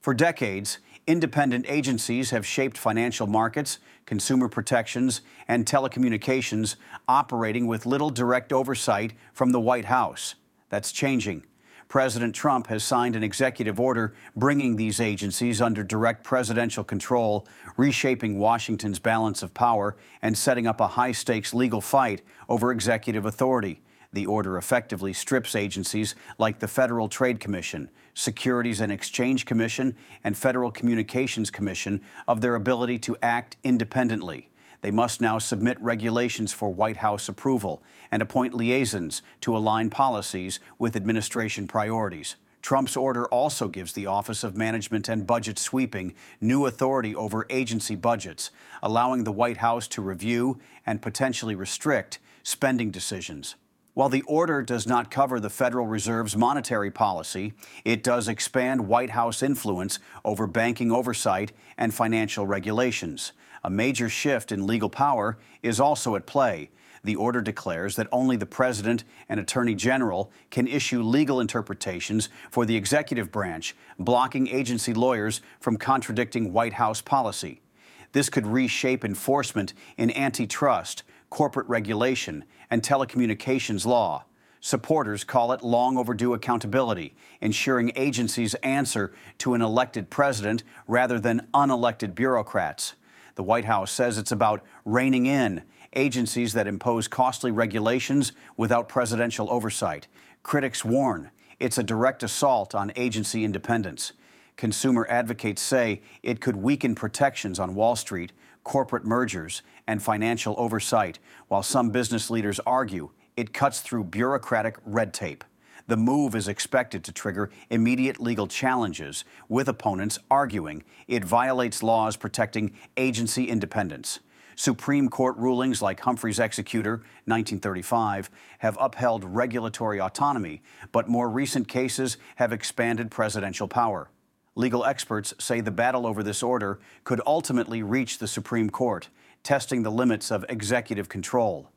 For decades, independent agencies have shaped financial markets, consumer protections, and telecommunications, operating with little direct oversight from the White House. That's changing. President Trump has signed an executive order bringing these agencies under direct presidential control, reshaping Washington's balance of power and setting up a high-stakes legal fight over executive authority. The order effectively strips agencies like the Federal Trade Commission, Securities and Exchange Commission, and Federal Communications Commission of their ability to act independently. They must now submit regulations for White House approval and appoint liaisons to align policies with administration priorities. Trump's order also gives the Office of Management and Budget Sweeping new authority over agency budgets, allowing the White House to review and potentially restrict spending decisions. While the order does not cover the Federal Reserve's monetary policy, it does expand White House influence over banking oversight and financial regulations. A major shift in legal power is also at play. The order declares that only the President and Attorney General can issue legal interpretations for the executive branch, blocking agency lawyers from contradicting White House policy. This could reshape enforcement in antitrust, corporate regulation, and telecommunications law. Supporters call it long overdue accountability, ensuring agencies answer to an elected president rather than unelected bureaucrats. The White House says it's about reining in agencies that impose costly regulations without presidential oversight. Critics warn it's a direct assault on agency independence. Consumer advocates say it could weaken protections on Wall Street, corporate mergers, and financial oversight, while some business leaders argue it cuts through bureaucratic red tape. The move is expected to trigger immediate legal challenges, with opponents arguing it violates laws protecting agency independence. Supreme Court rulings like Humphrey's Executor, 1935, have upheld regulatory autonomy, but more recent cases have expanded presidential power. Legal experts say the battle over this order could ultimately reach the Supreme Court, testing the limits of executive control.